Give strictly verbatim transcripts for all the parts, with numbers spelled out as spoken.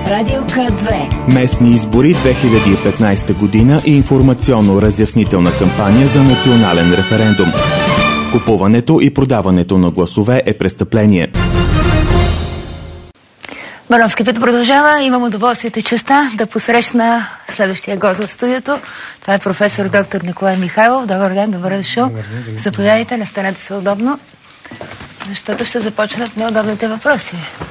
Радио К две. Местни избори две хиляди и петнайсета година и информационно-разяснителна кампания за национален референдум. Купуването и продаването на гласове е престъпление. Бановски път продължава. Имам удоволствието и честа да посрещна следващия гост в студиото. Това е професор доктор Николай Михайлов. Добър ден, добър дошъл. Заповядайте, настанете се удобно, защото ще започнат неудобните въпроси.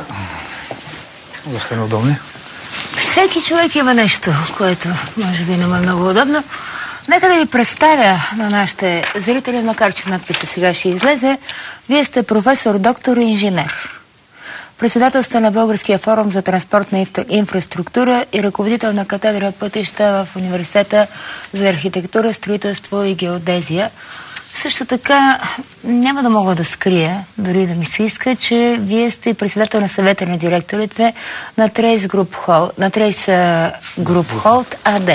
Защо неудобни? Всеки човек има нещо, което може би не е много удобно. Нека да ви представя на нашите зрители, макар че надписа сега ще излезе. Вие сте професор, доктор и инженер. Председател сте на Българския форум за транспортна инфраструктура и ръководител на катедра пътища в Университета за архитектура, строителство и геодезия. Също така няма да мога да скрия, дори да ми се иска, че вие сте председател на съвета на директорите на Трейс Груп Холд, на Трейс Груп Холд АД.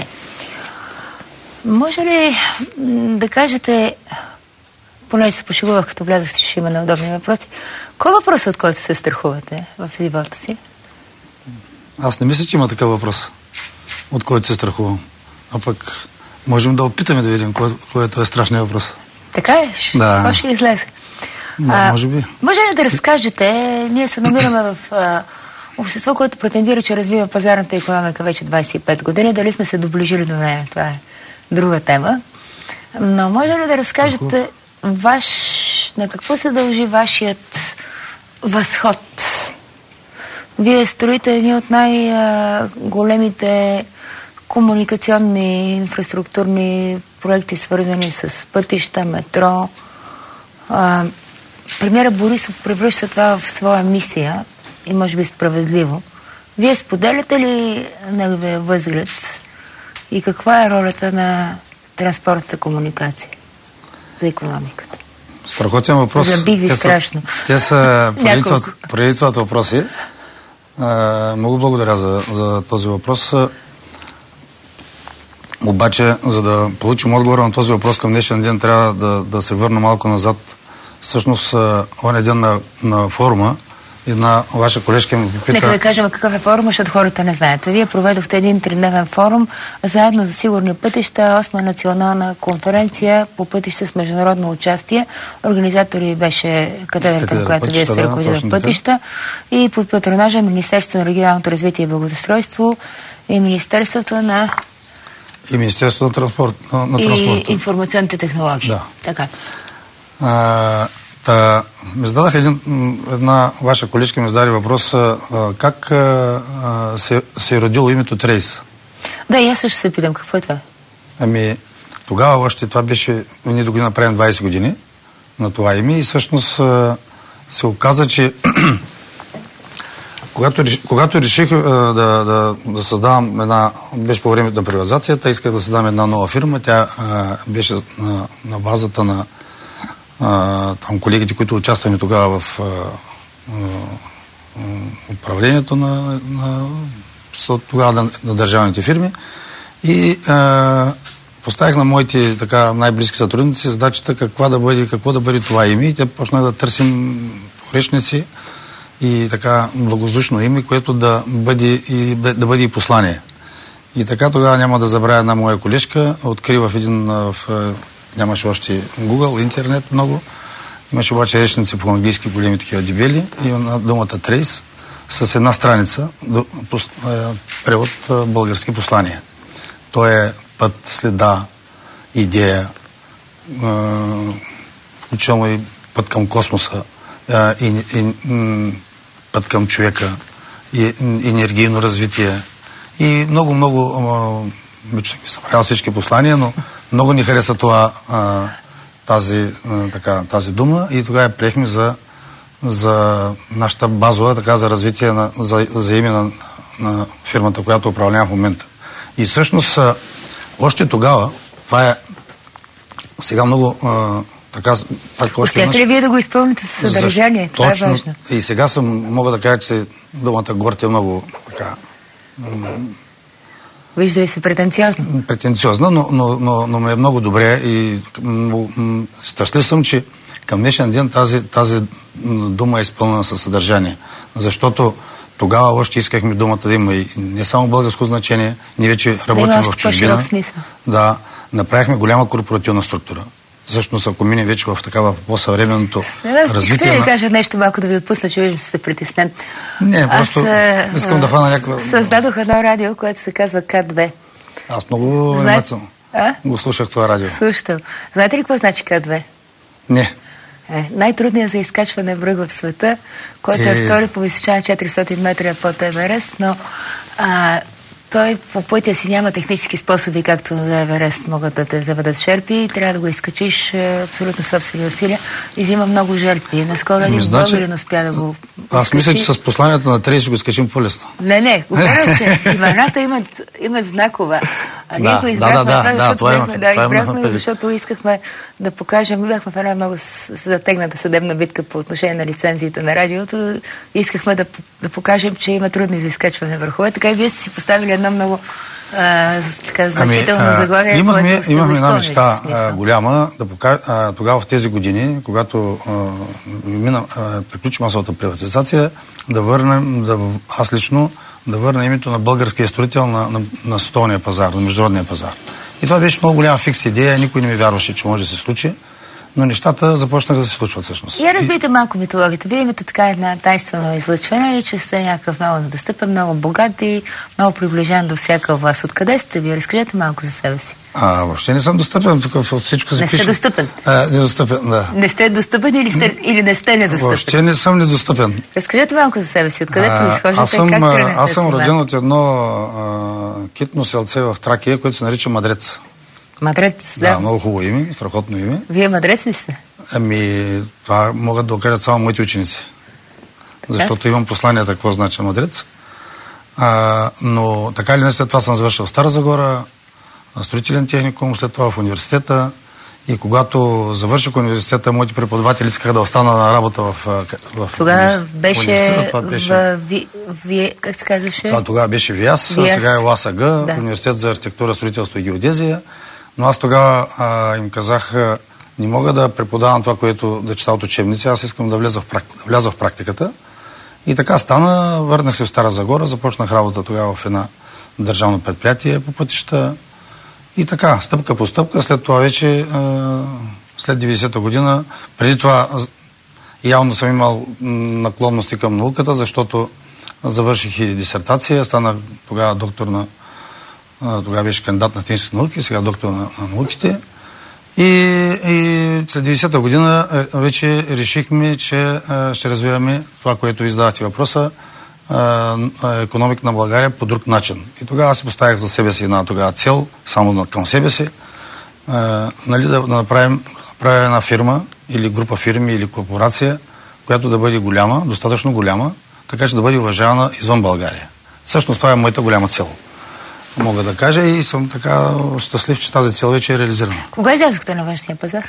Може ли да кажете, понеже се пошегувах, като влязах си, ще има неудобни въпроси, кой въпрос, от който се страхувате в живота си? Аз не мисля, че има такъв въпрос, от който се страхувам. А пък можем да опитаме да видим кой, кой е този страшният въпрос. Така е? Ще, да. Това ще излезе. Да, а, може би. Може ли да разкажете, ние се намираме в а, общество, което претендира, че развива пазарната икономика вече двайсет и пет години. Дали сме се доближили до нея? Това е друга тема. Но може ли да разкажете ваш, на какво се дължи вашият възход? Вие строите едни от най-големите комуникационни инфраструктурни проекти, свързани с пътища, метро. А, премиера Борисов превръща това в своя мисия и може би справедливо. Вие споделяте ли неговия възглед и каква е ролята на транспортната комуникация за икономиката? Страхотен въпрос. Забих ви те страшно. Са, те са поредица от въпроси. А, много благодаря за, за този въпрос. Обаче, за да получим отговор на този въпрос към днешен ден, трябва да, да се върна малко назад. Всъщност, он ден на, на форума, една ваша колежка ми попита... Нека да кажем какъв е форум, защото хората не знаят. Вие проведохте един тридневен форум заедно за сигурни пътища, осма национална конференция по пътища с международно участие. Организатори беше катедрата, на която вие сте ръководили да, пътища, и под патронажа Министерството на регионалното развитие и благоустройство и Министерството на... И Министерството на, транспорт, на, на и транспорта. И информационните технологии. Да. Така. А, та, ми зададах един, една ваша колежка ми зададе въпрос, а, как а, се, се е родило името Трейс? Да, и аз също се питам, какво е това? Ами, тогава още това беше, ние да го направим двайсет години на това име и всъщност а, се оказа, че Когато, когато реших а, да, да, да създавам една, беше по времето на приватизацията, исках да създам една нова фирма. Тя а, беше на, на базата на а, там колегите, които участваме тогава в а, а, управлението на, на, тогава на, на държавните фирми. И а, поставих на моите така най-близки сътрудници задачата каква да бъде, какво да бъде това име. И те почнах да търсим поречници и така благозвучно име, което да бъде и, да бъде и послание. И така тогава няма да забравя една моя колежка, откри в един, в, нямаше още Google, интернет много, имаше обаче речници по английски, големи такива дебели, и на думата Трейс с една страница, превод български послания. То е път, следа, идея, включително и път към космоса, и, и път към човека, и енергийно развитие. И много-много вече ми съм правил всички послания, но много ни хареса това, а, тази, а, така, тази дума и тогава приехме за, за нашата базова, така, за развитие, на, за, за име на, на фирмата, която управлявам в момента. И всъщност а, още тогава, това е сега много... А, Така, пак, успяте ли вие да го изпълните с съдържание? Защо, Това точно, е важно. И сега съм, мога да кажа, че думата горд е много така... Вижда ли се претенциозно? Претенциозна, но, но, но, но ме е много добре и щастлив съм, че към днешен ден тази, тази дума е изпълнена със съдържание. Защото тогава още искахме думата да има и не само българско значение, ние вече работим да в чужбина. Смисъл. Да, направихме голяма корпоративна структура. Всъщност, ако мине вече в такава по-съвременното развитие... Искате да кажа нещо малко да ви отпусна, че виждам, че сте притеснен. Не, просто Аз, искам да фана някаква... Създадох едно радио, което се казва К две. Аз много внимателно го слушах това радио. Слушам. Знаете ли какво значи К две? Не. Е, най-трудният за изкачване връх в света, който е, е втори по височина четиристотин метра под Еверест, но а, той по пътя си няма технически способи, както за Еверест могат да те заведат шерпи и трябва да го изкачиш е, абсолютно собствени усилия и взима много жертви. Наскоро един значи, българин успя да го Аз изкачи. мисля, че с посланията на Трей ще го изкачим по-лесно. Не, не, говоря, че имената имат, имат знакова. А ние да, го избрахме, да, да, това, да, защото, това бяхме, да, това избрахме, защото искахме да покажем, бяхме в една много затегната съдебна битка по отношение на лицензиите на радиото, искахме да, да покажем, че има трудни за изкачване върхове, така и вие сте си поставили едно много а, така, значително ами, заглавие, имахме, което сте имахме една неща а, голяма, да покажа, а, тогава в тези години, когато а, мина, а, приключи масовата приватизация, да върнем, да, аз лично, да върна името на българския строител на, на, на световния пазар, на международния пазар. И това беше много голяма фикс идея, никой не ми вярваше, че може да се случи, но нещата започнаха да се случват всъщност. Я разбийте малко митологията. Вие имате така една тайнствено излъчване, че сте някакъв много недостъпен, много богат и много приближен до всяка вас. Откъде сте вие? Разкажете малко за себе си. А, въобще не съм достъпен, тук всичко се не пише. Не сте достъпен? А, недостъпен, да. Не сте достъпен или, сте, или не сте недостъпен? Въобще не съм недостъпен. Разкажете малко за себе си. Откъде произхождате? Аз съм, как тръгнете? Аз съм роден от едно а, китно селце в Тракия, което се нарича Мадрец. Мадрец, да. Да, много хубаво име, страхотно име. Вие мадрец ли сте? Ами, това могат да окажат само моите ученици. Така? Защото имам посланията, какво значи Мадрец. А, но така или не, след това съм завършил в Стара Загора, строителен техникум, след това в университета. И когато завърших университета, моите преподаватели искаха да остана на работа в, в Тогава беше, това беше в, ви, ви, как се казваше? Това тогава беше ВИАС, ВИАС. Сега е ЛАСАГ, да. Университет за архитектура, строителство и геодезия. Но аз тогава а, им казах, не мога да преподавам това, което да чета от учебници, аз искам да вляза в, практи... да вляза в практиката. И така стана, върнах се в Стара Загора, започнах работа тогава в една държавно предприятие по пътища. И така, стъпка по стъпка, след това вече, след деветдесета година, преди това явно съм имал наклонности към науката, защото завърших и дисертация, станах тогава доктор на, тогава беше кандидат на технически науки, сега доктор на, на науките. И, и след деветдесета година вече решихме, че ще развиваме това, което ви задавате въпроса, икономика на България по друг начин. И тогава си поставях за себе си една тогава цел, само към себе си, а, нали, да, да направим направя една фирма или група фирми или корпорация, която да бъде голяма, достатъчно голяма, така че да бъде уважавана извън България. Всъщност това е моята голяма цел. Мога да кажа и съм така щастлив, че тази цел вече е реализирана. Кога излязохте на външния пазар?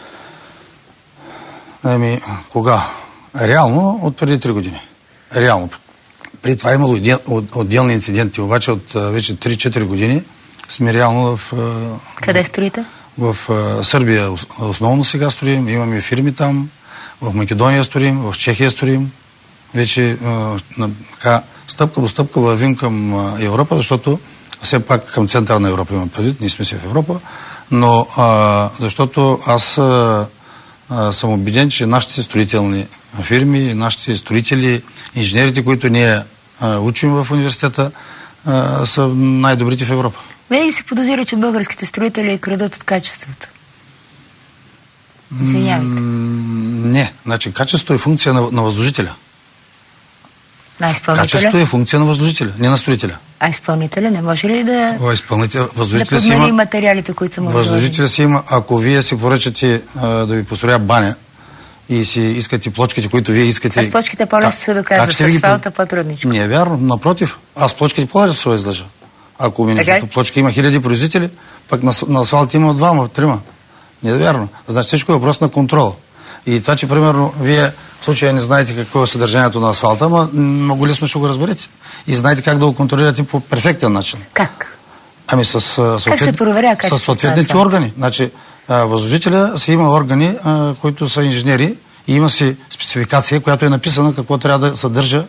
Ами, кога? Реално от преди три години. Реално. При това имало отделни инциденти, обаче от вече три-четири години сме реално в... Къде строите? В, в Сърбия основно сега строим, имаме фирми там, в Македония строим, в Чехия строим. Вече така, стъпка по стъпка вървим към Европа, защото все пак към центъра на Европа имам предвид, ние сме си в Европа, но а, защото аз а, а, съм убеден, че нашите строителни фирми, нашите строители, инженерите, които ние а, учим в университета, а, са най-добрите в Европа. Вие се подозира, че българските строители крадат от качеството? Извинявайте. Не, значи качеството е функция на, на възложителя. На изпълнителя? Качеството е функция на възложителя, не на строителя. А изпълнителя не може ли да, О, изпълнител, да подмени има, материалите, които са му възложителя си има, ако вие си поръчате а, да ви построя баня и си искате плочките, които вие искате... Аз плочките по-лесно се доказват, с асфалта по-трудничко. Не е вярно, напротив. Аз плочките по-лесно се излъжа. Ако ми защото плочки има хиляди производители, пък на, на асфалт има двама, трима. Не е вярно. Значи всичко е въпрос на контрол. И това, че примерно вие в случая не знаете какво е съдържанието на асфалта, ама много лесно ще го разберете. И знаете как да го контролирате по перфектен начин. Как? Ами с, съответ... как се проверя с съответните органи. Значи, възложителя си има органи, а, които са инженери и има си спецификация, която е написана какво трябва да съдържа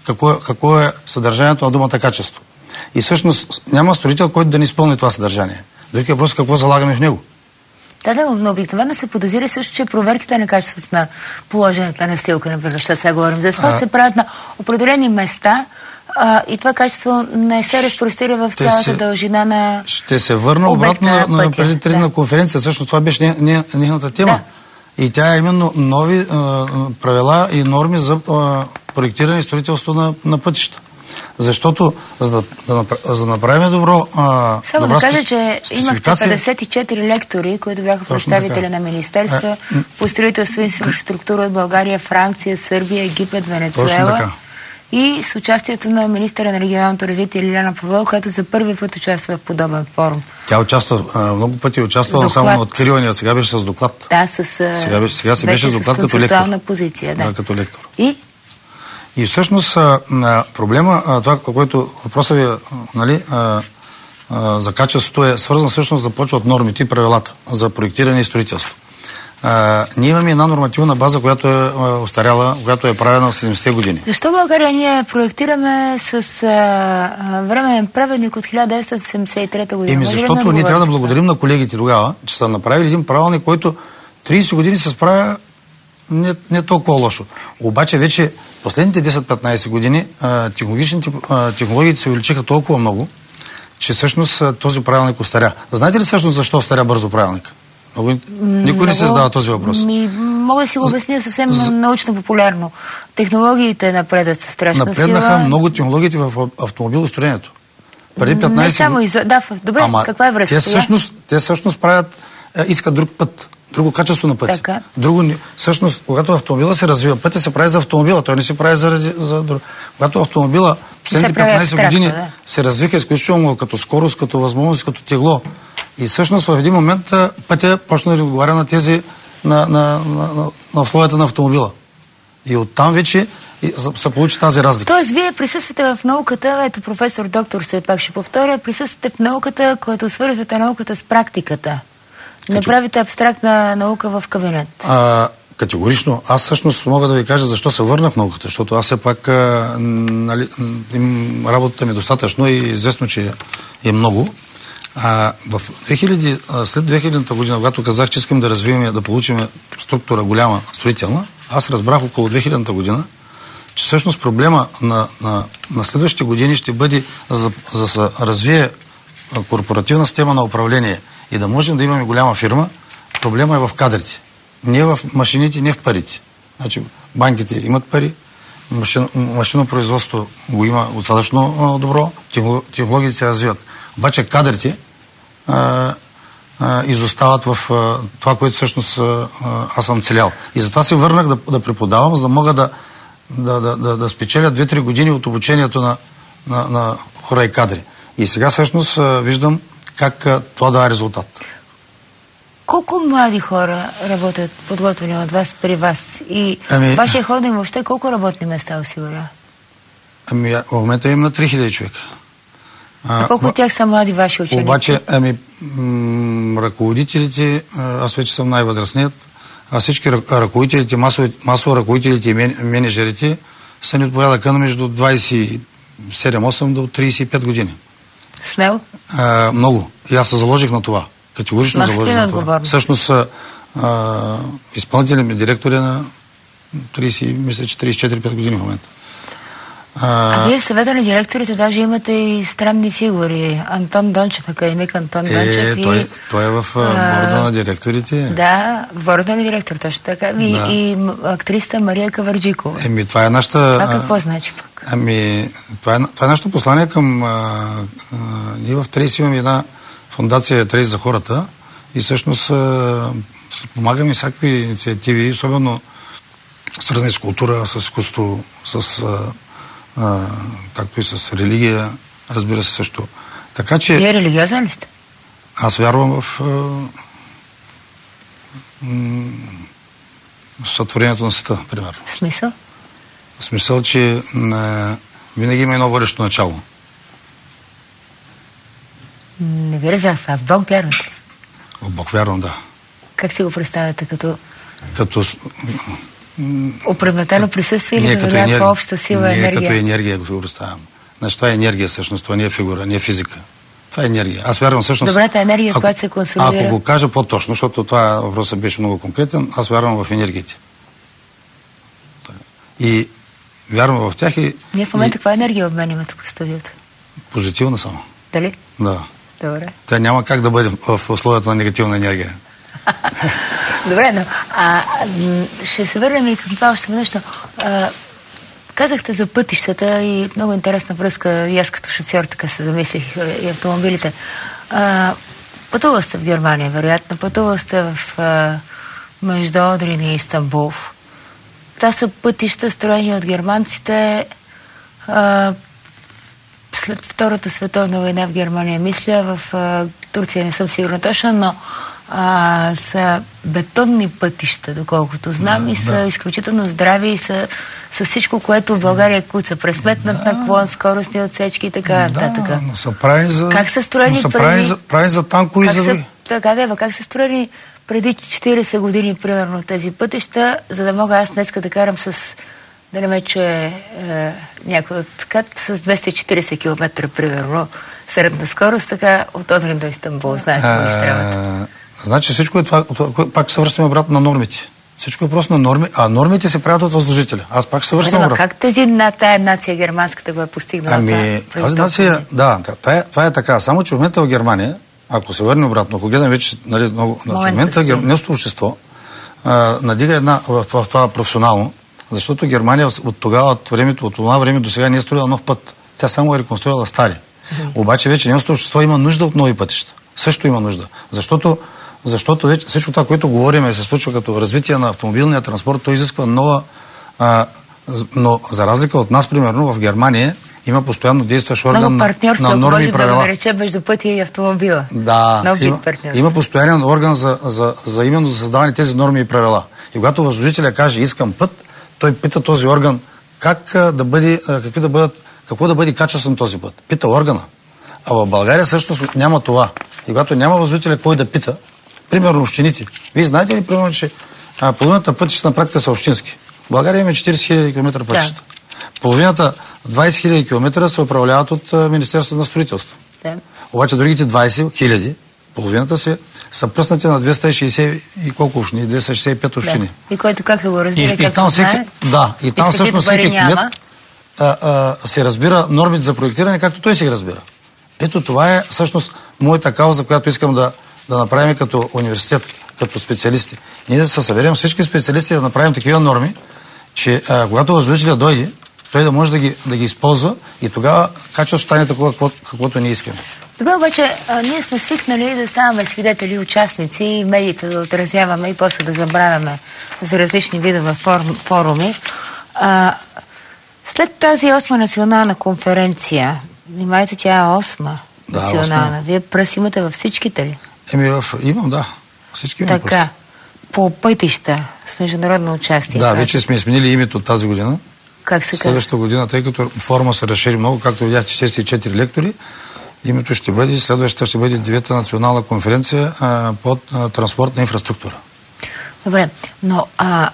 какво е, какво е съдържанието на думата качество. И всъщност няма строител, който да не изпълни това съдържание. Друг е въпрос какво залагаме в него. Да, да, но обикновено се подозира също, че проверките на качеството на положената настилка, например, ще сега говорим за асфалт, се правят на определени места а, и това качество не се разпростира в цялата се, дължина на ще се върна обратно на, на преди три на конференция. Също това беше нейната тема. Да. И тя е именно нови а, правила и норми за а, проектиране и строителство на, на пътища. Защото, за да, да, за да направим добро... А, Само да кажа, че имахте петдесет и четири лектори, които бяха представители на министерства а, по строителство и инфраструктура от България, Франция, Сърбия, Египет, Венецуела. И с участието на министъра на регионалното развитие Лиляна Павлова, която за първи път участва в подобен форум. Тя участва, много пъти участвала само на откривания, сега беше с доклад. Да, с... Сега, беше, сега се беше с доклад като лектор. Позиция, да. Да, като лектор. И? И всъщност проблема, това, което въпросът ви, нали, за качеството е свързан, всъщност започва от нормите и правилата за проектиране и строителство. А, ние имаме една нормативна база, която е остаряла, която е правена в седемдесетте години. Защо България ние проектираме с а, временен правилник от хиляда деветстотин седемдесет и трета година? Еми, защото ние трябва да благодарим на колегите тогава, че са направили един правилник, който тридесет години се справя не, не толкова лошо. Обаче вече последните десет-петнайсет години а, технологичните, а, технологиите се увеличиха толкова много, че всъщност този правилник остаря. Знаете ли всъщност защо остаря бързо правилник? Много... Никой много... не се задава този въпрос. Ми, мога да си го обясня съвсем За... научно-популярно. Технологиите напредат със страшна Напреднаха сила. много технологиите в автомобилостроението. Преди петнайсет... Не само из... Да, добре, Ама каква е връзката? Те всъщност, те всъщност правят, е, искат друг път, друго качество на пътя. Така. Друго, всъщност, когато автомобила се развива, пътя се прави за автомобила, той не се прави заради... За... Когато автомобила последните петнайсет години да. се развиха изключително като скорост, като възможност, като тегло. И всъщност в един момент пътя почна да отговаря на тези, на, на, на, на, на условията на автомобила. И оттам вече се получи тази разлика. Тоест, вие присъствате в науката, ето професор, доктор, се пак ще повторя, присъствате в науката, която свързвате науката с практиката. Не Като... правите абстрактна наука в кабинет. А, категорично. Аз всъщност мога да ви кажа защо се върнах в науката, защото аз все пак а, нали, им, работата ми е достатъчно и известно, че е много. А, в две хиляди, след две хилядната година, когато казах, че искам да развием, да получим структура голяма, строителна, аз разбрах около две хилядната година, че всъщност проблема на, на, на следващите години ще бъде за, за да се развие корпоративна система на управление и да можем да имаме голяма фирма, проблема е в кадрите. Не в машините, не в парите. Значи банките имат пари, машин, машинопроизводство го има достатъчно добро, технологиите се развиват. Обаче кадрите а, а, изостават в а, това, което всъщност а, аз съм целял. И затова се върнах да, да преподавам, за да мога да, да, да, да, да спечеля две-три години от обучението на, на, на хора и кадри. И сега всъщност а, виждам как а, това дава резултат. Колко млади хора работят подготвени от вас при вас? И ами, вашия холдинг въобще колко работни места осигурява? Ами, в момента имам на три хиляди човека. А, а колко от тях са млади ваши ученици? Обаче, ами, м- ръководителите, аз вече съм най-възрастният, а всички ръководителите, масово, масово ръководителите и мен, менеджерите са ни от порядъка на между двайсет и седем-осем до трийсет и пет години. Смел? А, много. И аз се заложих на това. Категорично Носите заложих на това. Всъщност, а, изпълнителен ми директор е на трийсет, мисля, че трийсет и четири-пет години в момента. А, а вие в съвета на директорите даже имате и странни фигури. Антон Дончев, академик Антон е, Дончев. Той, и, той е в борда на директорите. Да, в борда на директор, точно така. И, да. и актриста Мария Каварджикова. Еми, това е нашата... Това какво значи пък? Ами, това е, това е нашето послание към... А, а, ние в Трейс имаме една фондация Трейс за хората и всъщност а, помагаме всякакви инициативи, особено свързани с култура, с изкуство, с... А, А, както и с религия, разбира се също. Така че... Вие религиозен ли сте? Аз вярвам в а, м- сътворението на света, примерно. В смисъл? В смисъл, че а, винаги има едно водещо начало. Не ви разбрах, в Бог вярвате ли? В Бог вярвам, да. Как си го представяте като... Като... Опреметено присъствие или като някаква енерг... обща сила, ние енергия? Ние като енергия го представям. Значи това е енергия всъщност, това не е фигура, не е физика. Това е енергия. Аз вярвам всъщност... Добрата енергия, ако, която се консолидира. Ако го кажа по-точно, защото това въпросът беше много конкретен, аз вярвам в енергиите. И вярвам в тях и... Ние в момента и... каква енергия обменяме тук в студиото? Позитивна само. Дали? Да. Добре. Тя няма как да бъде в условията на негативна енергия. Добре, но а, ще се върнем и към това още нещо. Казахте за пътищата и много интересна връзка, и аз като шофьор така се замислих, и автомобилите. А, пътувал сте в Германия, вероятно. Пътувал сте в а, между Одрин и Истанбул. Това са пътища, строени от германците а, след Втората световна война в Германия, мисля. В а, Турция не съм сигурна точно, но а, са бетонни пътища, доколкото знам, да, и са да. изключително здрави и са с всичко, което в България куца. Пресметнат да. наклон, скоростни отсечки и така нататък. Да, но са правени за... Как са строени са преди... правени за, правени за танкови и за други. Така, Дева, как са строени преди четирийсет години, примерно, тези пътища, за да мога аз днеска да карам с... да не ме чуе е, някой от кат с двеста и четирийсет километра, примерно, средна скорост, така от Одрин до Истанбул. Знаете, магистралата. Значи всичко е това, това, пак се връщаме обратно на нормите. Всичко е просто на норми, а нормите се правят от възложителя. Аз пак се връщам обратно. Как тази тая нация германската го е постигнала? Ами, тази нация, да, това е, това е така. Само че в момента в Германия, ако се върне обратно, ако гледам вече, нали, много, в момента германското общество а, надига една в, в това професионално, защото Германия от тогава, от времето, от това време до сега не е строила нов път. Тя само е реконструирала стари. Mm-hmm. Обаче вече немското общество има нужда от нови пътища. Също има нужда. Защото Защото вече всичко това, което говорим, се случва като развитие на автомобилния транспорт, то изисква нова... А, но за разлика от нас, примерно, в Германия има постоянно действащ орган на, на норми и правила. Да нарече между пътя и автомобила. Да, има, има постоянен орган за, за, за именно за създаване тези норми и правила. И когато възложителя каже искам път, той пита този орган как а, да бъде, а, какви да бъдат, какво да бъде качеството на този път. Пита органа. А в България също няма това. И когато няма възложителя кой да пита, примерно общините. Вие знаете ли, примерно, че а, половината пътища на практика са общински? В България има четирийсет хиляди километра пътища. Да. Половината, двайсет хиляди километра се управляват от а, Министерството на строителство. Да. Обаче другите двайсет хиляди, половината се са пръснати на двеста и шейсет и колко общини? двеста и шейсет и пет общини. Да. И който как да го разбира, и, как и там всеки, знае? Да, и там всъщност всеки кмет а, а, се разбира нормите за проектиране, както той си ги разбира. Ето това е всъщност моята кауза, която искам да да направим като университет, като специалисти. Ние да се съберем всички специалисти да направим такива норми, че а, когато възложителя дойде, той да може да ги, да ги използва и тогава качеството стане такова, каквото, каквото ние искаме. Добре, обаче а, ние сме свикнали да ставаме свидетели, участници и медиите да отразяваме и после да забравяме за различни видове форум, форуми. А, след тази осма национална конференция, внимайте, тя е осма да, национална. Осма. Вие пръс имате във всичките ли? Еми, в... имам, да. Всички имам така, пръст. По пътища с международно участие. Да, вече сме сменили името от тази година. Как се казва? Следващата година, тъй като форма се разшири много, както видяхте, шестдесет и четири лектори, името ще бъде, следващата ще бъде девета национална конференция а, под а, транспортна инфраструктура. Добре, но а,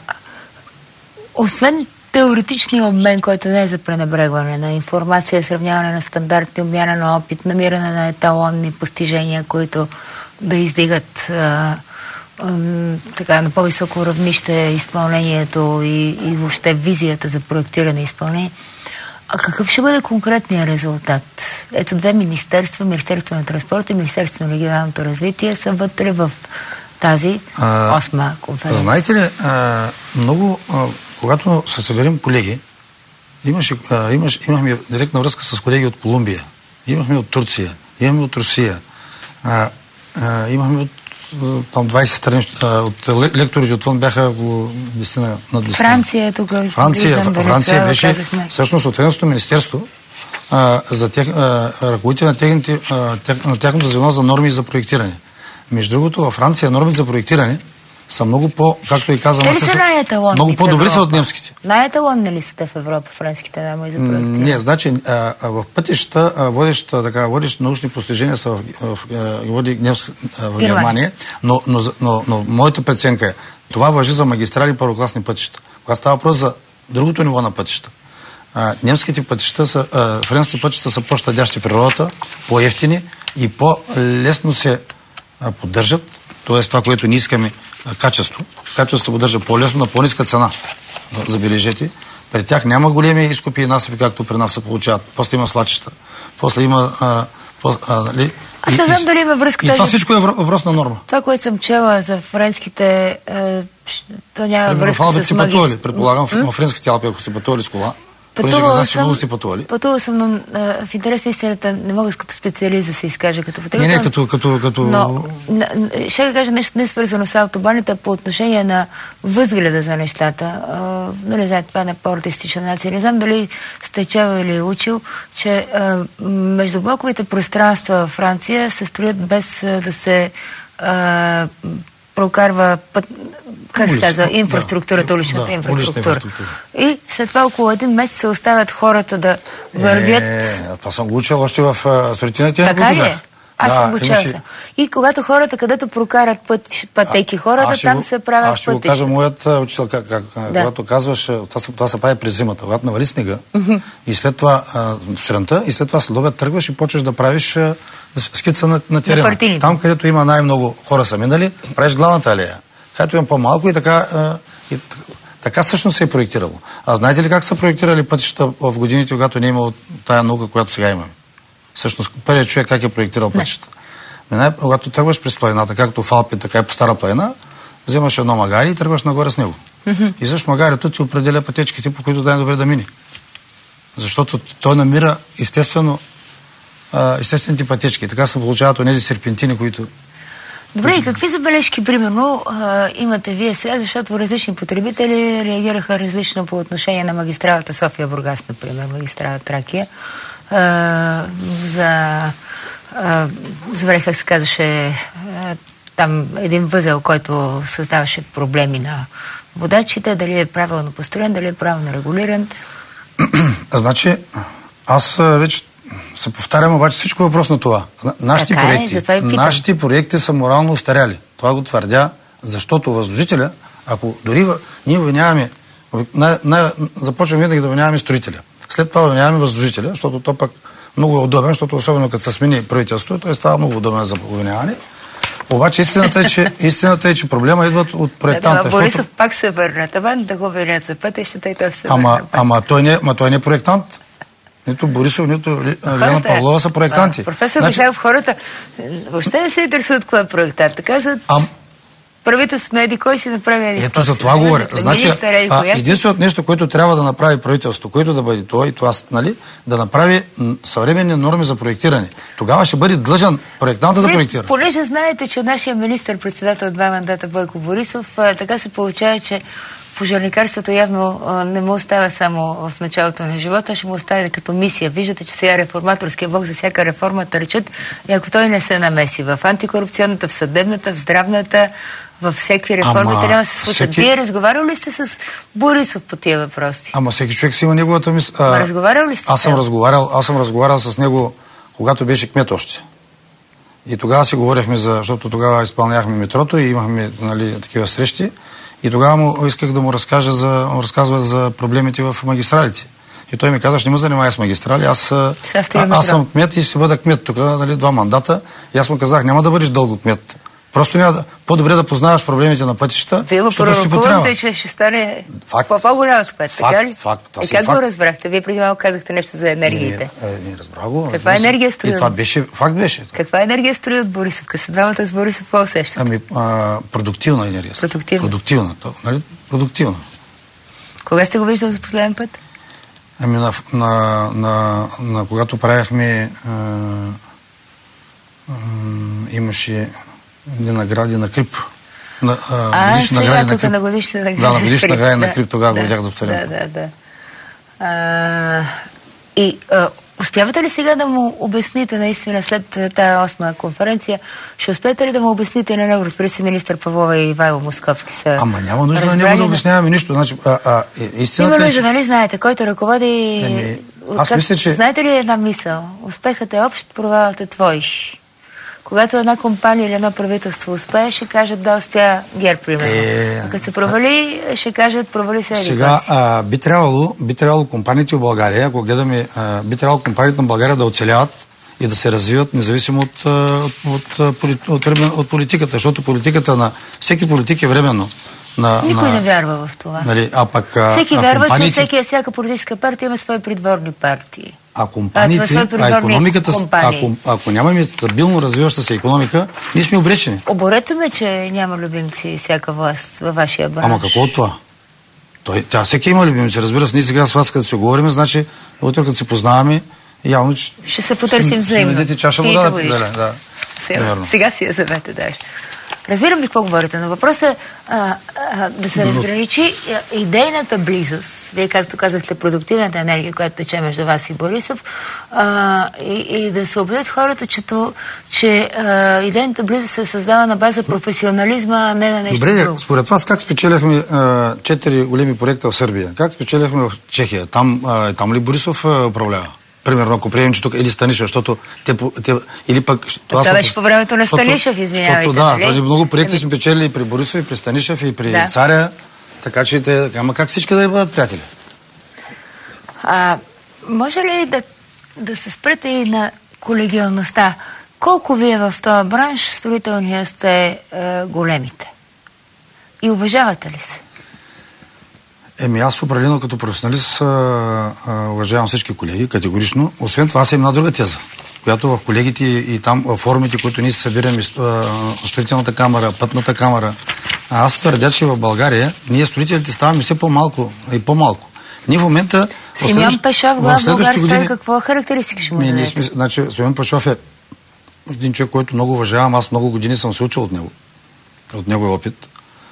освен теоретичния обмен, който не е за пренебрегване на информация, сравняване на стандарти, обмяна на опит, намиране на еталонни постижения, които да издигат а, а, така, на по-високо равнище изпълнението и, и въобще визията за проектиране и изпълнение. А какъв ще бъде конкретният резултат? Ето две министерства, Министерство на транспорта и Министерство на регионалното развитие са вътре в тази а, осма конференция. Знаете ли, а, много, а, когато се съберем колеги, имаше, а, имаш, имахме директна връзка с колеги от Колумбия, имахме от Турция, имахме от Русия, а, а, имахме от там двайсет страни, от лекторите отвън бяха около десет над десет. Франция е тук. Франция, Франция беше казахме. Всъщност от Френското министерство а, за тех, а, ръководител на, техните, а, тех, на тяхното звено за норми за проектиране. Между другото, във Франция нормите за проектиране са много по, както и казвам, те ли са най-еталонни много по-добри са от немските. Най-еталонни ли са те в Европа, френските норми за проектиране? Не, значи а, а, в пътища водеща, така, водещи научни постижения са в, в, в, води немск, а, в Германия, но, но, но, но моята преценка е, това важи за магистрали и първокласни пътища. Когато става въпрос за другото ниво на пътища, а, немските пътища са, а, френските пътища са по-щадящи природата, по-евтини и по-лесно се а, поддържат. Т.е. това, което ние искаме, а, качество. Качество се поддържа по-лесно на по-ниска цена. Забележете. При тях няма големи изкупи и насипи, както при нас се получават. После има свлачища. После има... А, по, а, нали, Аз не знам дали има връзка. И тази... това всичко е въпрос на норма. Това, което съм чела за френските, е, то няма Примерно, връзка в Алпите с си магист... пътували. Предполагам, в френските Алпи, ако си пътували с кола, Пътувала съм, много си пътували. Пътувала съм, но а, в интерес на истината не мога като специалист да се изкажа като потребител. Не, не, като... като, като... Но ще да кажа нещо не свързано с автобаните по отношение на възгледа за нещата. А, нали, знаете, това на по-артистична нация. Не знам дали сте чел или учил, че а, междублоковите пространства във Франция се строят без а, да се а, прокарва път, как се казва, инфраструктурата, да, уличната да, инфраструктура. инфраструктура. И след това около един месец се оставят хората да вървят... Е, това съм го учил още в строителните. Така ли е? Аз да, съм го чела. Имаше... И когато хората, където прокарат път, пътеки хората, там го, се правят пътища. Аз ще го кажа моят учител, как, как, да. Когато казваш, това се, това се прави през зимата, когато навали снега, mm-hmm. и след това сутринта, и след това след обед тръгваш и почваш да правиш а, скица на, на терена. На там, където има най-много хора са минали, правиш главната алея. Където има по-малко и така, а, и, така всъщност се е проектирало. А знаете ли как са проектирали пътища в годините, когато не е имало тая наука, която сега имаме? Всъщност, първият човек как е проектирал пътища. Минай, когато тръгваш през планината, както в Алпи, така и по Стара планина, вземаш едно магари и тръгваш нагоре с него. Mm-hmm. И също магарито ти определя пътечките, по които да е добре да мине. Защото той намира естествено а, естествените пътечки. Така се получават онези серпентини, които... Добре, и какви забележки, примерно, а, имате вие сега, защото различни потребители реагираха различно по отношение на магистралата София-Бургас, например, магистрала Тракия. Uh, за uh, забравих как се казваше uh, там един възел, който създаваше проблеми на водачите, дали е правилно построен, дали е правилно регулиран. Значи, аз вече се повтарям, обаче всичко е въпрос на това. Нашите, така проекти, е, нашите проекти са морално устаряли. Това го твърдя, защото възложителя, ако дори ние обвиняваме, най- най- започваме винаги да обвиняваме строителя. След това обвиняваме възложителя, защото то пък много е удобен, защото особено като се смени правителството, той става много удобен за обвиняване. Обаче истината е, че, истината е, че проблема идват от проектанта. Да, да, Борисов защото... пак се върна таван, да го обвинят за пътищата и той се ама, върна. Ама той не, ама той не е проектант. Нито Борисов, нито Лена Павлова са проектанти. А, професор значи... Михайлов, хората въобще не се интересуват кой е проектант. Така за... Ам... Правителството на еди кой си направи еди. Ето за това говоря. Значи, единственото нещо, което трябва да направи правителството, което да бъде това и това, нали, да направи съвременни норми за проектиране. Тогава ще бъде длъжен проектанта да проектира. Понеже знаете, че нашия министър-председател от два мандата Бойко Борисов, а, така се получава, че пожарникарството явно а, не му остава само в началото на живота, ще му остане като мисия. Виждате, че сега реформаторския блок за всяка реформа търчат и ако той не се намеси в антикорупционната, в съдебната, в здравната, във всеки реформи трябва да се случат. Всеки... Вие разговаряли ли сте с Борисов по тия въпроси? Ама всеки човек си има неговата мисъл. А... Разговарял ли сте? Аз съм разговарял, аз съм разговарял с него, когато беше кмет още. И тогава си говорихме за, защото тогава изпълняхме метрото и имахме, нали, такива срещи. И тогава му исках да му разкажа за, му разказва за проблемите в магистралите. И той ми каза, ще не ме занимава с магистрали, аз, а, аз съм кмет и ще бъда кмет тук, нали, два мандата. И аз му казах, няма да бъдеш дълго кмет. Просто няма да, по-добре да познаваш проблемите на пътищата. Вие го пророкувате, че ще стане по-голям кмет, така ли? Факт, и как факт. Го разбрахте? Вие преди малко казахте нещо за енергиите. Не, не, не разбрах го. Каква енергия строи? И това беше, факт беше. Каква енергия строи от Борисов? Къде двамата с Борисов, какво усещате? Ами, а, продуктивна енергия. Продуктивна. Продуктивна, то, нали? Продуктивна. Кога сте го виждали за последен път? Ами, на, на, на, на когато правихме а, а, имаше награди на Крип. На, а, а сега награди тук на годишни награди. Да, на годишни награди да, на Крип, тогава да, го видях за последен да, път. Да, да, а, и а, успявате ли сега да му обясните наистина след тая осма конференция, ще успеете ли да му обясните на него, разбира се, министър Павлова и Ивайло Московски са Ама няма нужда да няма да обясняваме нищо. Значи, а, а, истината има нужда, нали знаете, който ръководи... Еми, аз как, мисля, че... Знаете ли една мисъл? Успехът е общ, провалът е твой. когато една компания или едно правителство успее, ще кажат да успя ГЕРБ, примерно. Е... А като се провали, ще кажат провали се. Сега а, би трябвало, би трябвало компаниите в България, ако гледаме, а, би трябвало компаниите на България да оцеляват и да се развиват независимо от, от, от, от, от, от политиката, защото политиката на всеки политик е временно. На, Никой на, не вярва в това. Нали, а пък, всеки а, вярва, компаниите... че всеки, всяка политическа партия има свои придворни партии. А компаниите, а, а икономиката, ако, ако нямаме стабилно развиваща се икономика, ние сме обречени. Оборете ме, че няма любимци всяка власт във вашия бранш. Ама какво от това? Той, тя, всеки има любимци, разбира се. Ние сега с вас, като се говорим, значи, утре като се познаваме, явно, че... Ще се потърсим взаимно. Ще дадете чаша вода да поделя. Да, сега, сега си я замете, даже. Разбирам ви какво говорите, но въпросът е а, а, да се разграничи идейната близост. Вие, както казахте, продуктивната енергия, която тече между вас и Борисов, а, и, и да се убедят хората, че, то, че а, идейната близост се създава на база професионализма, а не на нещо Добре, друго. Според вас как спечеляхме четири големи проекта в Сърбия? Как спечеляхме в Чехия? Там, а, там ли Борисов а, управлява? Примерно, ако приемем, че тук или Станишев, защото те, те или пък... Това, това беше по времето на Станишев, извинявайте. Защото, да, нали? Много проекти сме печели и при Борисов, и при Станишев, и при да. Царя, така че те... Ама как всички да бъдат приятели? А, може ли да, да се спрете и на колегиалността? Колко вие в този бранш, строителния, сте е, големите? И уважавате ли се? Еми, аз определено като професионалист а, а, уважавам всички колеги, категорично. Освен това, аз имам една друга теза, която в колегите и, и там в форумите, които ние се събираме, строителната камера, пътната камера, аз твърдя, че в България ние строителите ставаме все по-малко и по-малко. Ние в момента... Симеон Пашов, глав Българска, какво характеристики ще му не, сме, значи, Симеон Пашов е един човек, който много уважавам. Аз много години съм се учил от него. От него е опит.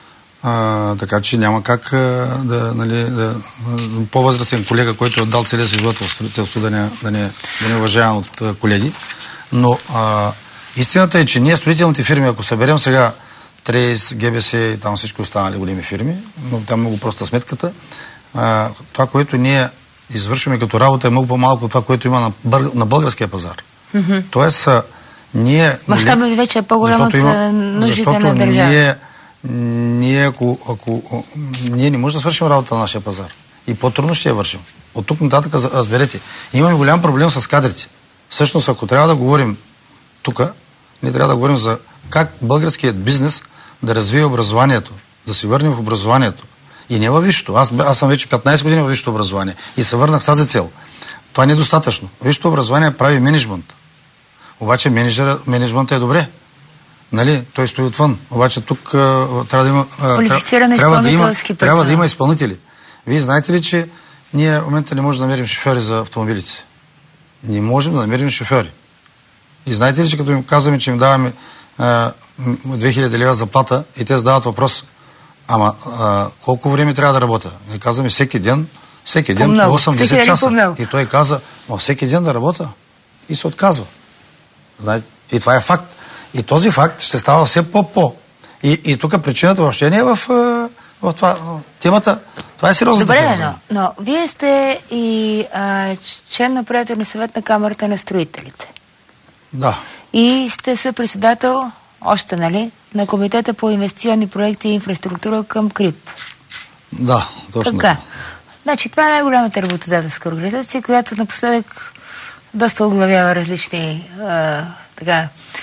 А, така че няма как а, да, нали, да, по-възрастен колега, който е отдал целия си живот в строителство, да не, да не, да не уважавам от а, колеги. Но а, истината е, че ние строителните фирми, ако съберем сега Трейс, ГБС и там всички останали големи фирми, но там много проста сметката, а, това, което ние извършваме като работа е много по-малко от това, което има на, бър... на българския пазар. Mm-hmm. Тоест, а, ние... Мащабът ви вече е по-голям от нуждите на държавата. Ние, ние, ако, ако, ние не можем да свършим работа на нашия пазар. И по-трудно ще я вършим. От тук нататък, разберете, имаме голям проблем с кадрите. Всъщност, ако трябва да говорим тук, ние трябва да говорим за как българският бизнес да развие образованието, да се върне в образованието. И не във висшето. Аз, аз съм вече петнайсет години във висшето образование и се върнах с тази цел. Това не е достатъчно. Висшето образование прави менеджмент. Обаче менеджментът е добре. Нали? Той стои отвън. Обаче тук а, трябва да има... А, трябва, да има трябва да има изпълнители. Вие знаете ли, че ние в момента не можем да намерим шофьори за автомобилите? Не можем да намерим шофьори. И знаете ли, че като им казваме, че им даваме а, две хиляди лева заплата и те задават въпрос, ама а, колко време трябва да работя? И казваме всеки ден, всеки ден по осемдесет часа. И той каза, но всеки ден да работя. И се отказва. Знаете? И това е факт. И този факт ще става все по-по. И, и тук причината въобще не е в, в това. Темата, това е сериозна Добре, тема. Добре, но, но вие сте и а, член на управителния съвет на Камарата на строителите. Да. И сте съпредседател, още, нали, на Комитета по инвестиционни проекти и инфраструктура към КРИП. Да, точно. Така. Значи, това е най-голямата работодателска организация, която напоследък доста оглавява различни а, така,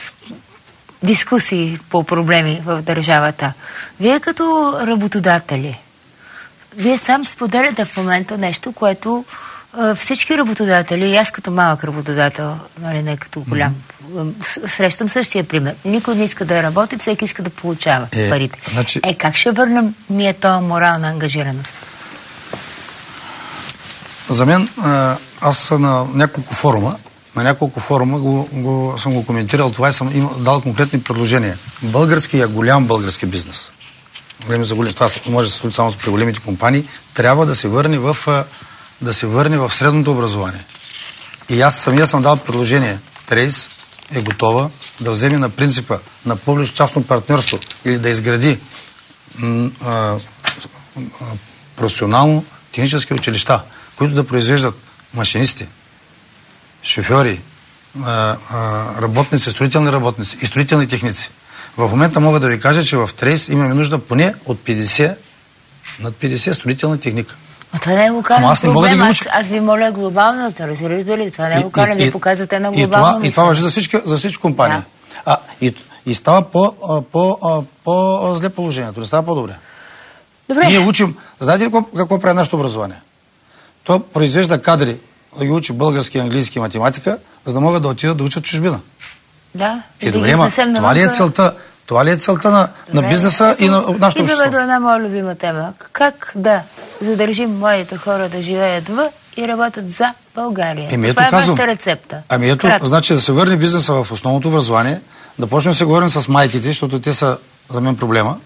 дискусии по проблеми в държавата. Вие като работодатели, вие сам споделяте в момента нещо, което а, всички работодатели, и аз като малък работодател, нали, не като голям, mm-hmm. срещам същия пример. Никой не иска да работи, всеки иска да получава е, парите. Значи... Е, как ще върнем ние това морална ангажираност? За мен, аз на няколко форума, на няколко форума го, го, съм го коментирал това и съм им дал конкретни предложения. Българския голям български бизнес, за голем, това може да се случи само при големите компании, трябва да се върне в, да се върне в средното образование. И аз самия съм дал предложение. Трейс е готова да вземе на принципа на публично-частно партньорство или да изгради м, а, а, професионално технически училища, които да произвеждат машинисти, шофьори, а, а, работници, строителни работници и строителни техници. В момента мога да ви кажа, че в Трейс имаме нужда поне от петдесет, над петдесет строителни техника. Но това не е локален аз не проблем. Да аз, аз ви моля глобално, разбирате, това не е локален, ви показвате на глобално. И това, и това важи за всички, за всички компании. Да. А, и, и става по, по, по зле положението, не става по-добре. Добре. Ние учим, знаете ли какво, какво прави нашето образование? То произвежда кадри, да ги учи български, английски, математика, за да могат да отидат да учат чужбина. Да. И добре, ма, това ли е целта? Това ли е целта на, на бизнеса ето, и на нашето общество? Идваме до една моя любима тема. Как да задържим младите хора да живеят в и работят за България? Еми, това е казвам, вашата рецепта. Ами ето, Кратко. Значи да се върне бизнеса в основното образование, да почнем да се говорим с майките, защото те са за мен проблема.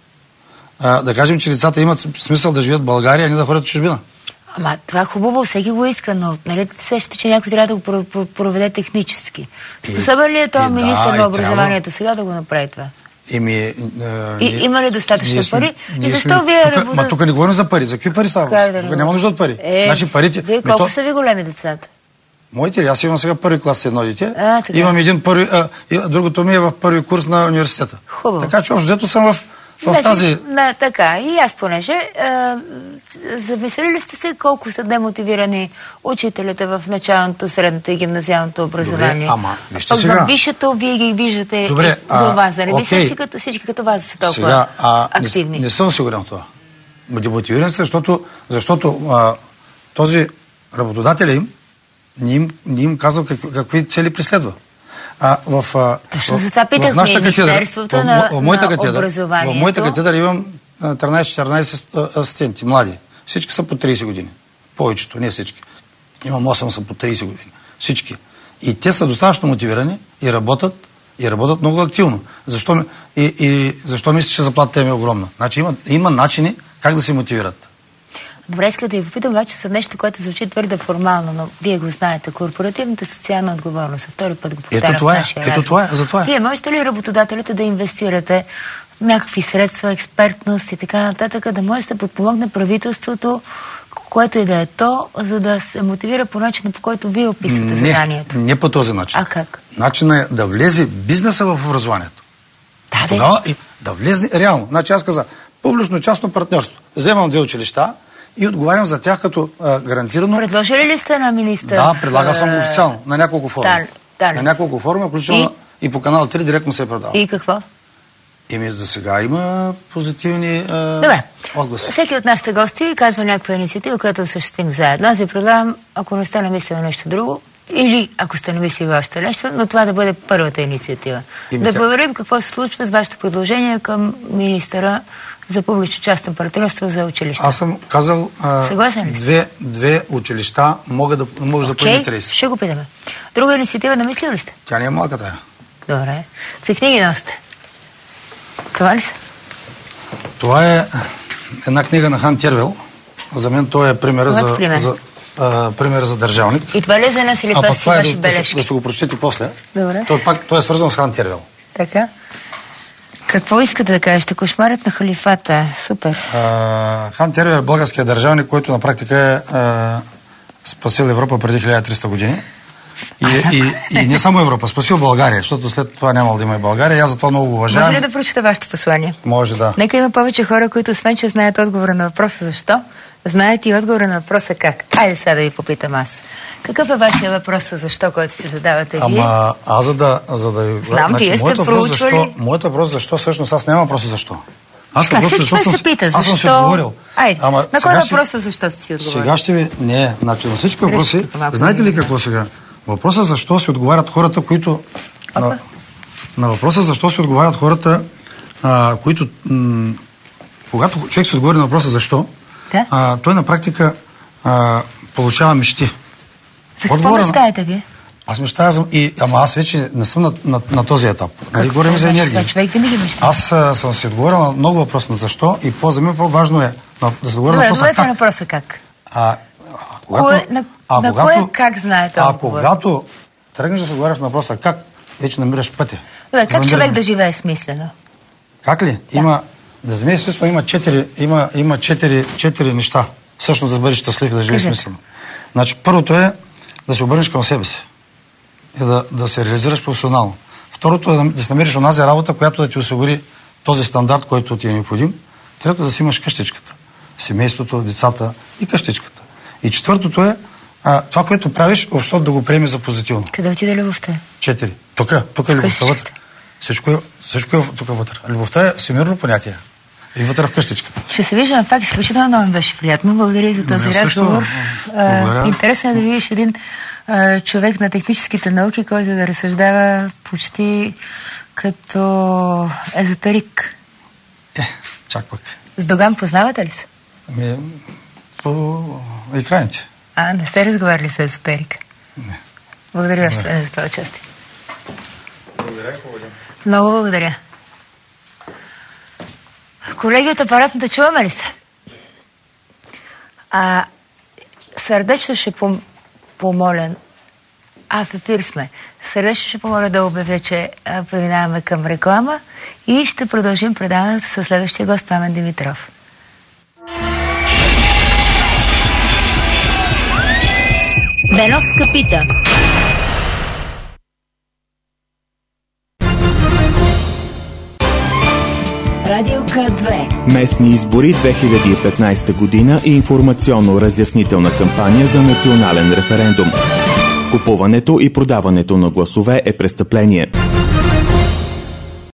А, да кажем, че децата имат смисъл да живеят в България, а не да ходят в чужбина. Ама това е хубаво, всеки го иска, но нали се сещате, че някой трябва да го проведе технически. Способен ли е този министър да, на образованието трябва... сега да го направи това? Еми, е, и, ние, има ли достатъчно сме, пари? И защо сме, вие... Тук, работа... Ма тук не говорим за пари. За какви пари става? Да тук няма нужда от пари. Е, значи парите... Вие колко то... са ви големи децата? Моите ли? Аз имам сега първи клас с едно дете. А, имам един първи... А, другото ми е в първи курс на университета. Хубаво. Така че общо взето съм в... В значи, тази... на, така, и аз понеже, а, замислили ли сте се колко са демотивирани учителите в началното, средното и гимназиалното образование? Добре, ама, вижте сега. В висшето вие ги виждате Добре, а, до вас, нали? окей. Всички, като, всички като вас са толкова сега, а, активни. Не, не съм сигурен в това. Демотивиран се, защото, защото а, този работодател им не им, не им казва какви, какви цели преследва. А, в, Точно за това питах Министерството в, на, в, в моята на катедра, образованието. В моята катедра имам тринайсет-четиринайсет асистенти, млади. Всички са по трийсет години. Повечето, не всички. Имам осем са по трийсет години. Всички. И те са достатъчно мотивирани и работят, и работят много активно. Защо, и, и, защо мисля, че заплатата им е огромна? Значи има, има начини как да се мотивират. Добре, иска да ви попитам обаче за нещо, което звучи твърде формално, но вие го знаете. Корпоративната социална отговорност. Втори път го повтарям ето това в е, нашия ето разговор. това е, за това е. Вие можете ли работодателите да инвестирате някакви средства, експертност и така нататък, да може да подпомогне правителството, което и да е то, за да се мотивира по начина, по който вие описвате не, заданието? Не по този начин. А как? Начинът е да влезе бизнеса в образованието. Да, Тогава и да влезе реално. Значи аз каза, публично-частно партньорство. Вземам две училища и отговарям за тях като а, гарантирано... Предложили ли сте на министър? Да, предлагал съм го официално, на няколко форуми. Да, да, на няколко форуми, включително и? и по канал три директно се е предал. И какво? Еми, за сега има позитивни а, Добре. отгласи. Всеки от нашите гости казва някаква инициатива, която осъществим заедно. Аз ви предлагам, ако не сте намислили нещо друго, или ако сте намислили още нещо, но това да бъде първата инициатива. Еми, да тя... проверим какво се случва с вашето предложение към министъра за публично-частно партньорство за училища. Аз съм казал, а, две, две училища могат да, може okay, да поеме трийсет. Ще го питаме. Друга инициатива намислили ли сте? Тя не е малка тая. Добре. Какви книги носите? Това ли са? Това е една книга на Хан Тервел. За мен той е пример за, за, а, пример за държавник. И това ли е за нас или това си ваши да, бележки? Да, да се го прочете после. Добре. Той, пак, той е свързан с Хан Тервел. Така. Какво искате да кажете? Кошмарът на халифата. Супер. А, Хан Тервел е българския държавник, който на практика е а, спасил Европа преди хиляда и триста години. И, и, и не само Европа, спасил България, защото след това нямало да има и България. И аз затова много уважавам. Може ли да прочета вашето послание? Може, да. Нека има повече хора, които освен, че знаят отговора на въпроса защо, знаят и отговора на въпроса как. Айде сега да ви попитам аз. Какъв е вашия въпрос защо, който си задавате вие? Ама аз за да... За да Знам, значи, вие сте проучвали... Моят въпрос защо, всъщност аз нямам въпроса защо. Аз как се човек се пита? Защо? Аз съм си отговорил. Айде, Ама на кой въпроса защо сте си отговорили? Сега ще ви... Не, значи на всички въпроси... Знаете ли какво сега? Въпросът защо се отговарят хората, които... На, на въпроса защо се отговарят хората, а, които... М, когато човек се отговори на въпроса защо, да? а, той на практика а, получава мечти. За какво мечтаете вие? Аз мечтая, и, ама аз вече не съм на, на, на този етап. Нали говорим за енергия. Човек винаги мечтае. Аз а, съм си отговорил на много въпроси на защо и по-за мен по-важно е на, да се отговоря на въпроса как. на въпроса как. А, когато, кое, на а, на когато, кое как знаете А отговор? когато тръгнеш да се отговаряш на въпроса как, вече намираш пътя. Добре, как намираш... човек да живее смислено? Как ли? Да. Има, да живее смислено, има четири, има, има четири, четири неща. Всъщност да бъдеш щастлив, да живееш смислено. Значи, първото е да се обърнеш към себе си. е да, да се реализираш професионално. Второто е да, да си намериш онази работа, която да ти осигури този стандарт, който ти е необходим. Трето да си имаш къщичката, семейството, децата и къщичката. И четвъртото е а, това, което правиш, общото да го приеме за позитивно. Къде отиде любовта? Четири. Тук, тук е любовта вътре. Всичко е, всичко е тук вътре. Любовта е всемирно понятие. И вътре в къщичката. Ще се виждам пак, изключително много ми беше приятно. Благодаря за този Ме разговор. Благодаря. Интересно е да видиш един а, човек на техническите науки, който да разсъждава почти като езотерик. Е, чак пък. С Доган познавате ли се? Ами, по екраните. А, не сте разговаряли с езотерика? Не. Благодаря още за това участие. Благодаря, хубаво. Много благодаря. Колеги от апаратната, чуваме ли се? А, сърдечно ще пом... помоля... А, в ефир сме. Сърдечно ще помоля да обявя, че а, преминаваме към реклама и ще продължим предаването със следващия гост Пламен Димитров. Беновска пита. Радио К две. Местни избори две хиляди и петнайсета година и информационно-разяснителна кампания за национален референдум. Купуването и продаването на гласове е престъпление.